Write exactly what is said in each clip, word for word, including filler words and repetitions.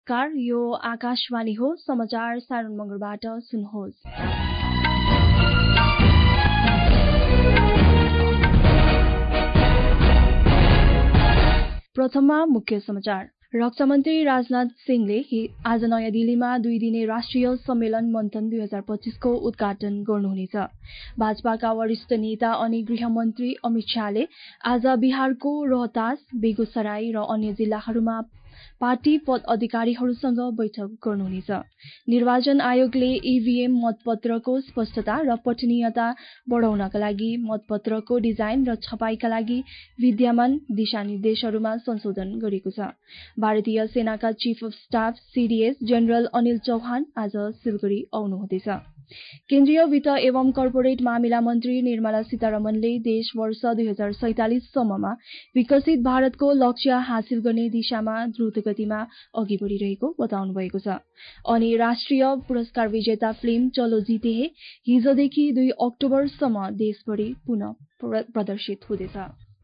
नमस्कार, यो आकाशवाणी हो। समाचार सारण मगरबाट सुन्नुहोस्। प्रथममा मुख्य समाचार। रक्षा मन्त्री राजनाथ सिंहले आज नयाँ दिल्लीमा दुई दिने राष्ट्रिय सम्मेलन मन्थन दुई हजार पच्चीसको उद्घाटन गर्नुहुनेछ। भाजपाका वरिष्ठ नेता अनि गृहमन्त्री अमित शाहले आज बिहारको रोहतास, बेगुसराय र अन्य जिल्लाहरूमा पार्टी पद अधिकारीहरूसँग बैठक गर्नुहुनेछ। निर्वाचन आयोगले ईभीएम मतपत्रको स्पष्टता र पठनीयता बढाउनका लागि मतपत्रको डिजाइन र छपाईका लागि विद्यमान दिशानिर्देशहरूमा संशोधन गरेको छ। भारतीय सेनाका chief of staff CDS general Anil Chauhan आज सिलगढ़ी आउनुहुँदैछ। केन्द्रीय वित्त एवं कर्पोरेट मामिला मन्त्री निर्मला सीतारमणले देश वर्ष दुई हजार सैंतालिससम्ममा विकसित भारतको लक्ष्य हासिल गर्ने दिशामा द्रुत गतिमा अघि बढ़िरहेको बताउनु भएको छ। अनि राष्ट्रिय पुरस्कार विजेता फिल्म चलो जीते हे हिजोदेखि दुई अक्टोबरसम्म देशभरि पुनः प्रदर्शित हुँदैछ।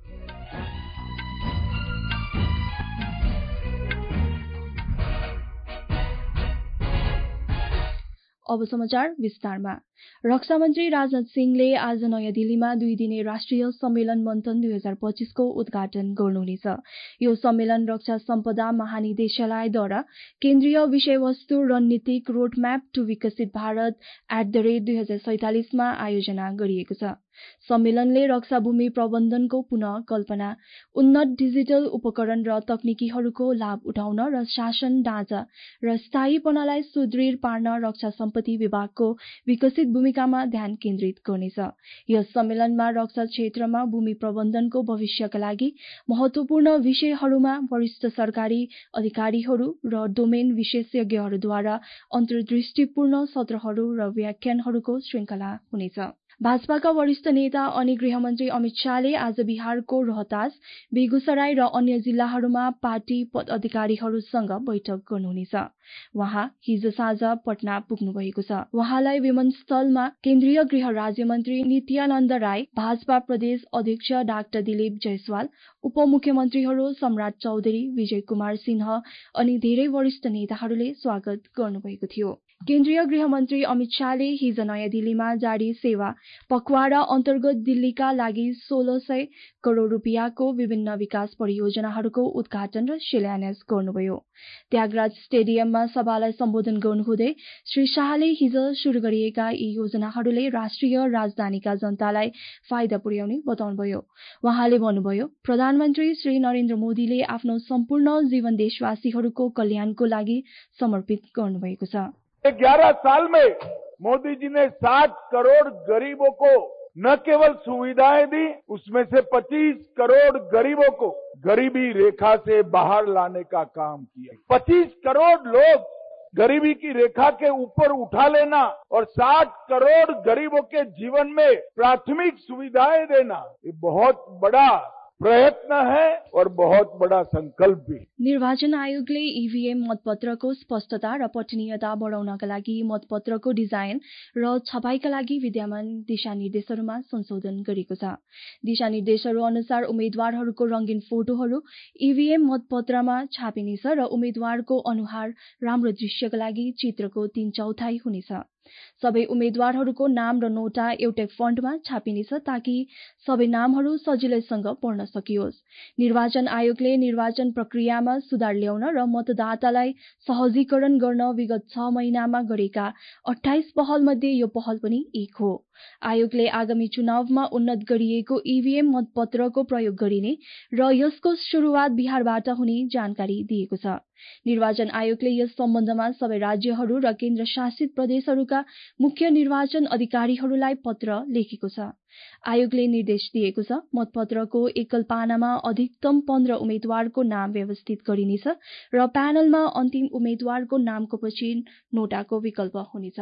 अब समाचार विस्तारमा। रक्षा मन्त्री राजनाथ सिंहले आज नयाँ दिल्लीमा दुई दिने राष्ट्रिय सम्मेलन मन्थन दुई हजार पच्चीसको उद्घाटन गर्नुहुनेछ। यो सम्मेलन रक्षा सम्पदा महानिदेशालयद्वारा केन्द्रीय विषयवस्तु रणनीतिक रोडम्याप टु विकसित भारत एट द रेट दुई हजार सैंतालिसमा आयोजना गरिएको छ। सम्मेलनले रक्षा भूमि प्रबन्धनको पुनः कल्पना, उन्नत डिजिटल उपकरण र तकनिकीहरूको लाभ उठाउन र शासन ढाँचा र स्थायीपनालाई सुदृढ पार्न रक्षा सम्पत्ति विभागको विकसित भूमिकामा ध्यान केन्द्रित गर्नेछ। यस सम्मेलनमा रक्षा क्षेत्रमा भूमि प्रबन्धनको भविष्यका लागि महत्वपूर्ण विषयहरूमा वरिष्ठ सरकारी अधिकारीहरू र डोमेन विशेषज्ञहरूद्वारा अन्तर्दृष्टिपूर्ण सत्रहरू र व्याख्यानहरूको श्रृंखला हुनेछ। भाजपाका वरिष्ठ नेता अनि गृहमन्त्री अमित शाहले आज बिहारको रोहतास, बेगुसराय र अन्य जिल्लाहरूमा पार्टी पद अधिकारीहरूसँग बैठक गर्नुहुनेछ। उहाँ हिजो साँझ पटना पुग्नु भएको छ। उहाँलाई विमानस्थलमा केन्द्रीय गृह राज्य मन्त्री नित्यानन्द राय, भाजपा प्रदेश अध्यक्ष डाक्टर दिलीप जयसवाल, उपमुख्यमन्त्रीहरू सम्राट चौधरी, विजय कुमार सिंह अनि धेरै वरिष्ठ नेताहरूले स्वागत गर्नुभएको थियो। केन्द्रीय गृहमन्त्री अमित शाहले हिज नयाँ दिल्लीमा जारी सेवा पखवाडा अन्तर्गत दिल्लीका लागि सोह्र सय करोड़ रुपियाँको विभिन्न विकास परियोजनाहरूको उद्घाटन र शिलान्यास गर्नुभयो। त्यागराज स्टेडियममा सभालाई सम्बोधन गर्नुहुँदै श्री शाहले हिज शुरू गरिएका यी योजनाहरूले राष्ट्रिय राजधानीका जनतालाई फाइदा पुर्याउने बताउनुभयो। उहाँले भन्नुभयो, प्रधानमन्त्री श्री नरेन्द्र मोदीले आफ्नो सम्पूर्ण जीवन देशवासीहरूको कल्याणको लागि समर्पित गर्नुभएको छ। ग्यारह साल में मोदी जी ने साठ करोड़ गरीबों को न केवल सुविधाएं दी, उसमें से पच्चीस करोड़ गरीबों को गरीबी रेखा से बाहर लाने का काम किया। पच्चीस करोड़ लोग गरीबी की रेखा के ऊपर उठा लेना और साठ करोड़ गरीबों के जीवन में प्राथमिक सुविधाएं देना, ये बहुत बड़ा प्रयत्न है और बहुत बड़ा संकल्प भी। निर्वाचन आयोगले ईभीएम मतपत्रको स्पष्टता र पठनीयता बढाउनका लागि मतपत्रको डिजाइन र छपाईका लागि विद्यमान दिशानिर्देशहरूमा संशोधन गरेको छ। दिशानिर्देशहरू अनुसार उम्मेद्वारहरूको रंगीन फोटोहरू ईभीएम मतपत्रमा छापिनेछ र उम्मेद्वारको अनुहार राम्रो दृश्यका लागि चित्रको तीन चौथाई हुनेछ। सबै उम्मेद्वारहरूको नाम र नोटा एउटै फन्टमा छापिनेछ ताकि सबै नामहरू सजिलैसँग पढ्न सकियोस्। निर्वाचन आयोगले निर्वाचन प्रक्रियामा सुधार ल्याउन र मतदातालाई सहजीकरण गर्न विगत छ महिनामा गरेका अठाइस पहल मध्ये यो पहल पनि एक हो। आयोगले आगामी चुनावमा उन्नत गरिएको ईभीएम मतपत्रको प्रयोग गरिने र यसको शुरूआत बिहारबाट हुने जानकारी दिएको छ। निर्वाचन आयोगले यस सम्बन्धमा सबै राज्यहरू र केन्द्र शासित प्रदेशहरूका मुख्य निर्वाचन अधिकारीहरूलाई पत्र लेखेको छ। आयोगले निर्देश दिएको छ, मतपत्रको एकल पानामा अधिकतम पन्ध्र उम्मेद्वारको नाम व्यवस्थित गरिनेछ र प्यानलमा अन्तिम उम्मेद्वारको नामको पछि नोटाको विकल्प हुनेछ।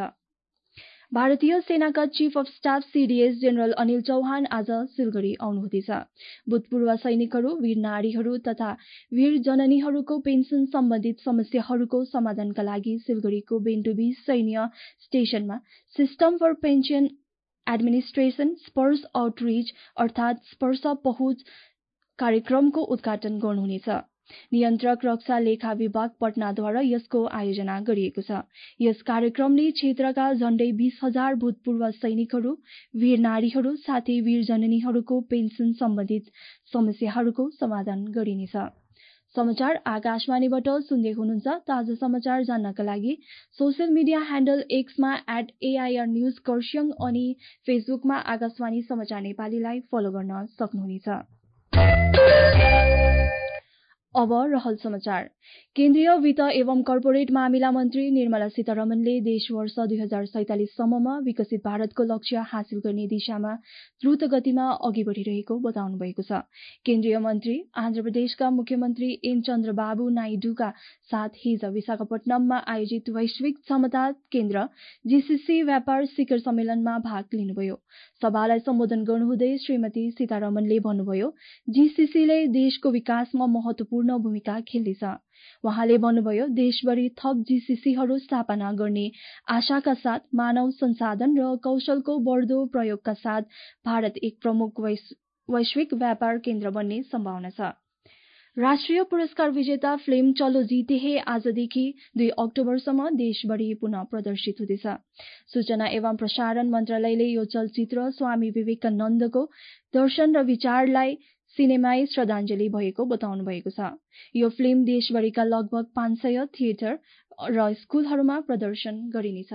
भारतीय सेनाका chief of staff CDS general Anil Chauhan आज सिलगढ़ी आउनुहुँदैछ। भूतपूर्व सैनिकहरू, वीर नारीहरू तथा वीर जननीहरूको पेन्सन सम्बन्धित समस्याहरूको समाधानका लागि सिलगढ़ीको बेन्टुबी सैन्य स्टेशनमा system for pension administration Sparsh outreach अर्थात स्पर्श पहुँच कार्यक्रमको उद्घाटन गर्नुहुनेछ। नियन्त्रक रक्षा लेखा विभाग पटनाद्वारा यसको आयोजना गरिएको छ। यस कार्यक्रमले क्षेत्रका झण्डै बीस हजार भूतपूर्व सैनिकहरू, वीर नारीहरू साथै वीर जननीहरूको पेन्सन सम्बन्धित समस्याहरूको समाधान गरिनेछ। समाचार आकाशवाणीबाट सुन्दै हुनुहुन्छ। ताजा समाचार जान्नका लागि सोशल मिडिया ह्यान्डल एक्समा एट एआइआर न्यूज खरसाङ अनि फेसबुकमा आकाशवाणी समाचार नेपालीलाई फलो गर्न सक्नुहुनेछ। अब रहल समाचार। केन्द्रीय वित्त एवं कर्पोरेट मामिला मन्त्री निर्मला सीतारमणले देश वर्ष दुई हजार सैंतालिससम्ममा विकसित भारतको लक्ष्य हासिल गर्ने दिशामा द्रुत गतिमा अघि बढ़िरहेको बताउनु भएको छ। केन्द्रीय मन्त्री आन्ध्र प्रदेशका मुख्यमन्त्री एन चन्द्रबाबु नाइडूका साथ हिज विशाखापट्टनममा आयोजित वैश्विक क्षमता केन्द्र जीसीसी व्यापार शिखर सम्मेलनमा भाग लिनुभयो। सभालाई सम्बोधन गर्नुहुँदै श्रीमती सीतारमणले भन्नुभयो, जीसीसीले देशको विकासमा महत्वपूर्ण भूमिका खेल्नेछ। उहाँले भन्नुभयो, देशभरि थप जीसीसीहरू स्थापना गर्ने आशाका साथ मानव संसाधन र कौशलको बढ्दो प्रयोगका साथ भारत एक प्रमुख वैश्विक व्यापार केन्द्र बन्ने सम्भावना छ। राष्ट्रिय पुरस्कार विजेता फिल्म चलो जीते हे आजदेखि दुई अक्टोबरसम्म देशभरि पुनः प्रदर्शित हुँदैछ। सूचना एवं प्रसारण मन्त्रालयले यो चलचित्र स्वामी विवेकानन्दको दर्शन र विचारलाई सिनेमाई श्रद्धाञ्जली भएको बताउनु भएको छ। यो फिल्म देशभरिका लगभग पाँच सय थिएटर र स्कूलहरूमा प्रदर्शन गरिनेछ।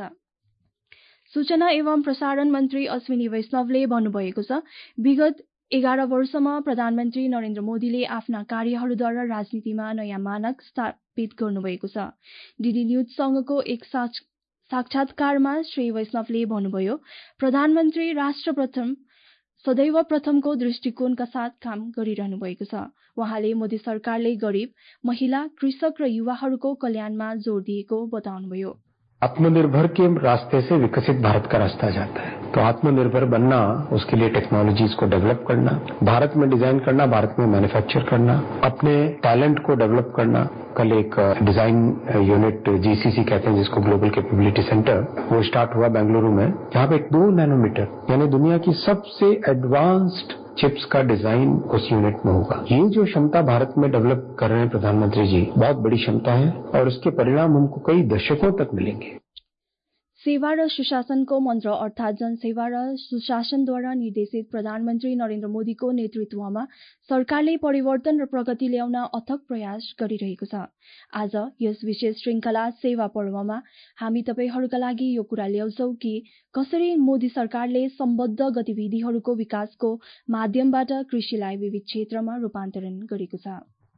सूचना एवं प्रसारण मन्त्री अश्विनी वैष्णवले भन्नुभएको छ, विगत एघार वर्षमा प्रधानमन्त्री नरेन्द्र मोदीले आफ्ना कार्यहरूद्वारा राजनीतिमा नयाँ मानक स्थापित गर्नुभएको छ। डीडी न्यूजसँगको एक साक्षात्कारमा श्री वैष्णवले भन्नुभयो, प्रधानमन्त्री राष्ट्र प्रथम सदैव प्रथमको दृष्टिकोणका साथ काम गरिरहनु भएको छ। उहाँले मोदी सरकारले गरिब, महिला, कृषक र युवाहरूको कल्याणमा जोड़ दिएको बताउनुभयो। आत्मनिर्भर के रास्ते से विकसित भारत का रास्ता जाता है, तो आत्मनिर्भर बनना, उसके लिए टेक्नोलॉजीज को डेवलप करना, भारत में डिजाइन करना, भारत में मैन्युफैक्चर करना, अपने टैलेंट को डेवलप करना। कल एक डिजाइन यूनिट जीसीसी कहते हैं जिसको ग्लोबल कैपेबिलिटी सेंटर, वो स्टार्ट हुआ बेंगलुरु में, जहां पे दो नैनोमीटर यानी दुनिया की सबसे एडवांस्ड चिप्स का डिजाइन उस यूनिट में होगा। ये जो क्षमता भारत में डेवलप कर रहे हैं प्रधानमंत्री जी, बहुत बड़ी क्षमता है और उसके परिणाम हमको कई दशकों तक मिलेंगे। सेवा र सुशासनको मन्त्र अर्थात जनसेवा र सुशासनद्वारा निर्देशित प्रधानमन्त्री नरेन्द्र मोदीको नेतृत्वमा सरकारले परिवर्तन र प्रगति ल्याउन अथक प्रयास गरिरहेको छ। आज यस विशेष श्रृंखला सेवा पर्वमा हामी तपाईहरूका लागि यो कुरा ल्याउँछौ कि कसरी मोदी सरकारले सम्बद्ध गतिविधिहरूको विकासको माध्यमबाट कृषिलाई विविध क्षेत्रमा रूपान्तरण गरेको छ।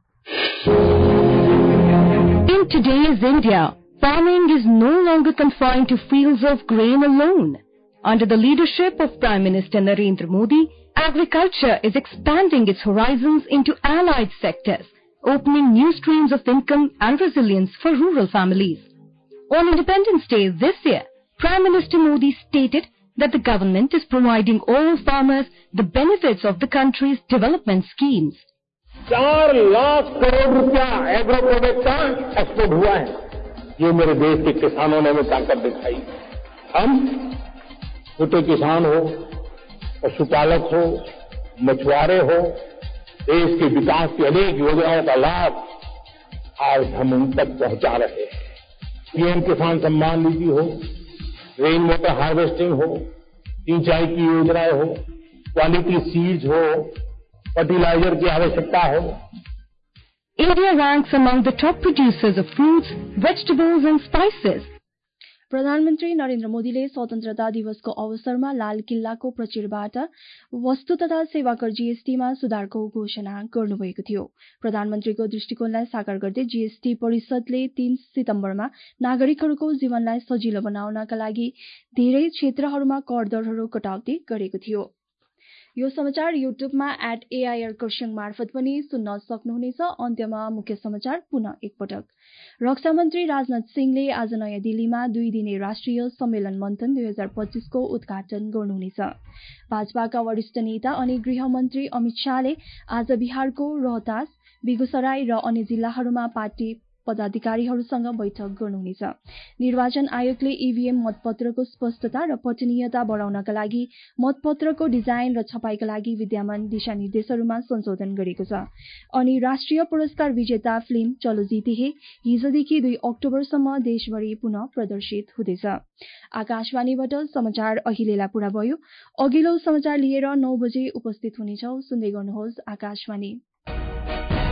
In today's India, farming is no longer confined to fields of grain alone. Under the leadership of Prime Minister Narendra Modi, agriculture is expanding its horizons into allied sectors, opening new streams of income and resilience for rural families. On Independence Day this year, Prime Minister Modi stated that the government is providing all farmers the benefits of the country's development schemes. चार लाख करोड़ रुपया agro product का export हुआ है। ये मेरे देश के किसानों ने हमें ताकत दिखाई। हम छोटे किसान हो, पशुपालक हो, मछुआरे हो, देश के विकास की अनेक योजनाओं का लाभ आज हम उन तक पहुंचा रहे हैं। पीएम किसान सम्मान निधि हो, रेन वाटर हार्वेस्टिंग हो, सिंचाई की योजनाएं हो, क्वालिटी सीड्स हो, फर्टिलाइजर की आवश्यकता हो। India ranks among the top producers of fruits, vegetables and spices. प्रधानमन्त्री नरेन्द्र मोदीले स्वतन्त्रता दिवसको अवसरमा लाल किल्लाको प्रचिरबाट वस्तु तथा सेवाकर जीएसटीमा सुधारको घोषणा गर्नुभएको थियो। प्रधानमन्त्रीको दृष्टिकोणलाई साकार गर्दै जीएसटी परिषदले तीन सितम्बरमा नागरिकहरूको जीवनलाई सजिलो बनाउनका लागि धेरै क्षेत्रहरूमा कर दरहरू कटौती गरेको थियो। यो समाचार युट्युबमा एट एआइआर खरसाङ मार्फत पनि सुन्न सक्नुहुनेछ। अन्त्यमा मुख्य समाचार पुनः एकपटक। रक्षा मन्त्री राजनाथ सिंहले आज नयाँ दिल्लीमा दुई दिने राष्ट्रिय सम्मेलन मन्थन दुई हजार पच्चीसको उद्घाटन गर्नुहुनेछ। भाजपाका वरिष्ठ नेता अनि गृहमन्त्री अमित शाहले आज बिहारको रोहतास, बेगूसराय र अन्य जिल्लाहरूमा पार्टी पदाधिकारीहरूसँग बैठक गर्नुहुनेछ। निर्वाचन आयोगले ईभीएम मतपत्रको स्पष्टता र पठनीयता बढाउनका लागि मतपत्रको डिजाइन र छपाईका लागि विद्यमान दिशानिर्देशहरूमा संशोधन गरेको छ। अनि राष्ट्रिय पुरस्कार विजेता फिल्म चलो जीते हे हिजोदेखि दुई अक्टोबरसम्म देशभरि पुनः प्रदर्शित हुँदैछ। आकाशवाणीबाट समाचार अहिलेलाई पूरा भयो। अघिल्लो समाचार लिएर नौ बजे उपस्थित हुनेछौ। सुन्दै गर्नुहोस् आकाशवाणी।